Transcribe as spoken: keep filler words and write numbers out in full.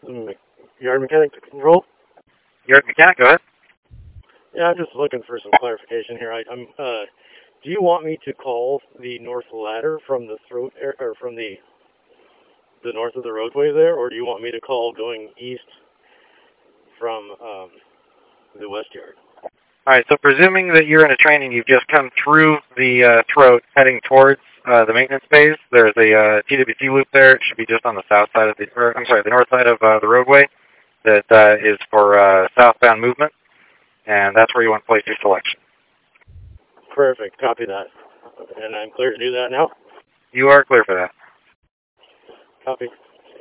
Me- Yard mechanic to control. You're the mechanic, go ahead. Yeah, I'm just looking for some clarification here. I, I'm. Uh, do you want me to call the north ladder from the throat air, or from the the north of the roadway there, or do you want me to call going east from um, the west yard? All right, so presuming that you're in a training, you've just come through the uh, throat heading towards uh, the maintenance bays. There's a uh, T W C loop there. It should be just on the south side of the, or, I'm sorry, the north side of uh, the roadway that uh, is for uh, southbound movement, and that's where you want to place your selection. Perfect. Copy that. And I'm clear to do that now. You are clear for that. Copy.